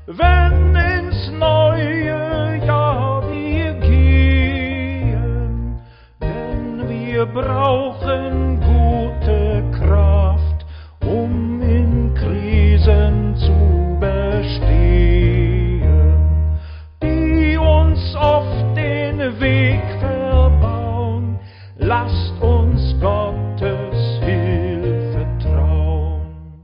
wenn ins neue Jahr wir gehen, denn wir brauchen gute Kraft, um in Krisen zu bestehen, die uns oft den Weg verbauen. Lasst uns Gottes Hilfe trauen.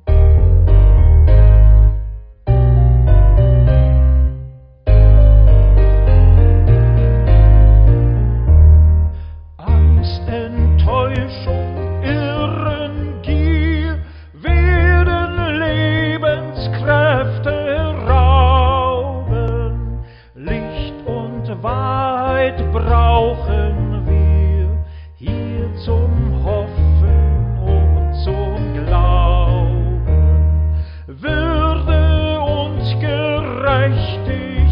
Angst, Enttäuschung, Irren, Gier werden Lebenskräfte rauben. Licht und Wahrheit brauchen wir hier zum Hoffen und zum Glauben. Würde und Gerechtigkeit